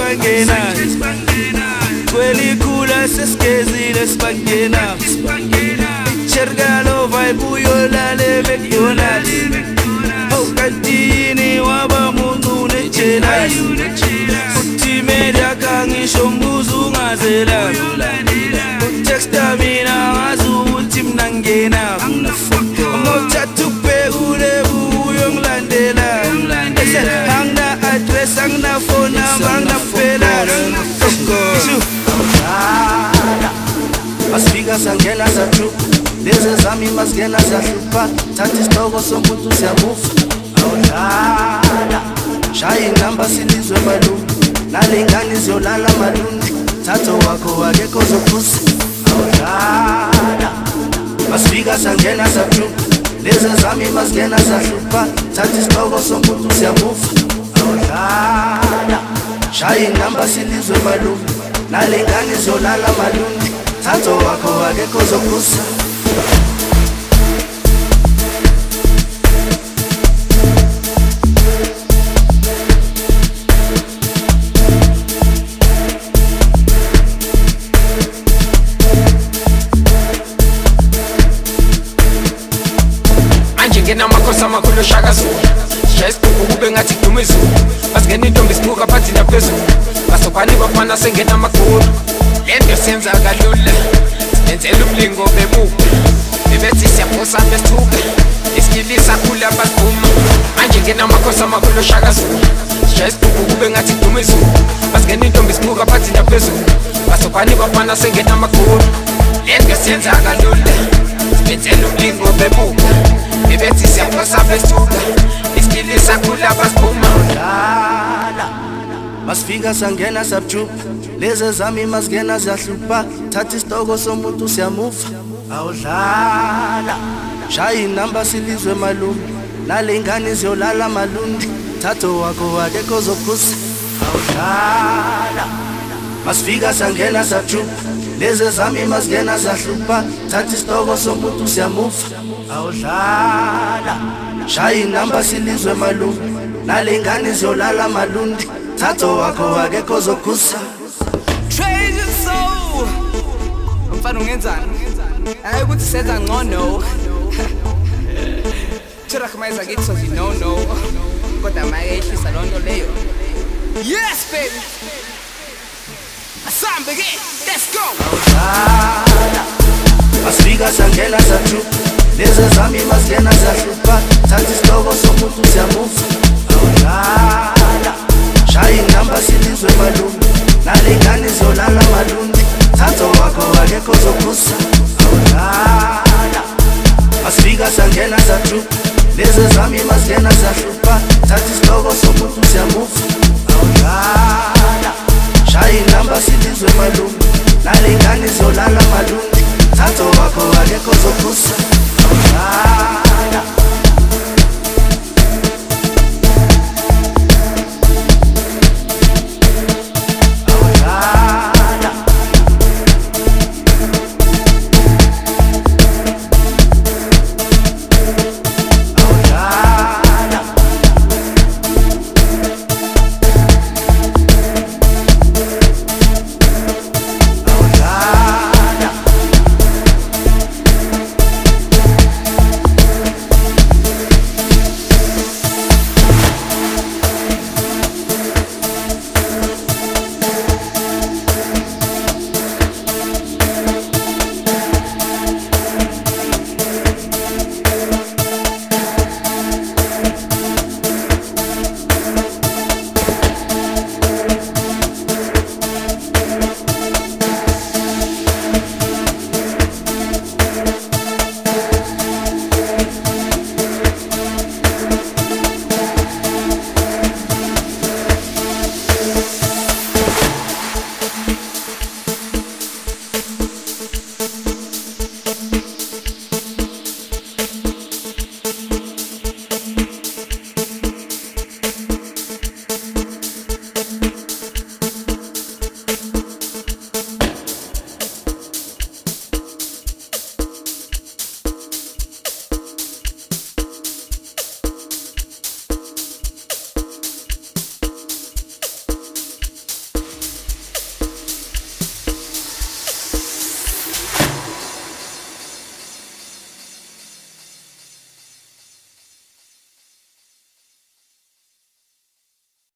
sibangena kwelikula sesigezile sibangena Chergalo vibe uyolale McDonald's Okantini waba muntu nejealous Uthi media kangisho mbuzo ungazela Texta mina ngazu uthi mina ngena Ngothatha ubhekule buyo ngilandela Angina address angina phone number angina phela Masifika sangena sathu lezi zami masingena siyahlupha thatha isihloko somuntu siyamufa awudlala shaya inamba silizwe malume nalengane ziyolala malundi thatha wakho akekho zophusa awudlala Masifika sangena sathu lezi zami masingena siyahlupha thatha isihloko somuntu siyamufa awudlala shaya inamba silizwe malume nalengane ziyolala malundi thatha wakho akekho zophusa Ngena makosa amakhulu Shaka Zulu Shayisibuku kube ngathi dume izulu Basingena intombi isibuka phansi naphezulu Basobhani bafana sengena amakhulu Lento senza kalula Sibenzela umlingo bebuka Bebethi siyaphosa besithuka Isikilisa khula basibhuma Manje ngena makosa amakhulu Shaka Zulu Shayisibuku kube ngathi dume izulu Basingena intombi isibuka phansi naphezulu Basobhani bafana sengena amakhulu Lento senza kalula Sibenzela umlingo bebuka Bebethi siyaphosa besithuka Isikilisa khula basibhuma Masifika sangena sabjupa lezi zami masingena siyahlupha thatha isihloko somuntu siyamufa awudlala shaya inamba silizwe malume nalengane ziyolala malundi thatha wakho akekho zophusa awudlala Masifika sangena sabjupa lezi zami masingena siyahlupha thatha isihloko somuntu siyamufa awudlala shaya inamba silizwe malume nalengane ziyolala malundi thatha wakho akekho zophusa Treasure soul Mfana ungenzani hayi ukuthi senza ngcono Tirakhmaiza kithi so no kodwa maye ehlisa lonto leyo Yes baby Asambe ke let's go Masifika sangena sathu lezi zami masingena siyahlupha thatha isihloko somuntu siyamufa awudlala shaya inamba silizwe malume nalengane ziyolala malundi thatha wakho akekho zophusa awudlala Masifika sangena sathu lezi zami masingena siyahlupha thatha isihloko somuntu siyamufa awudlala shaya inamba silizwe malume nalengane ziyolala malundi thatha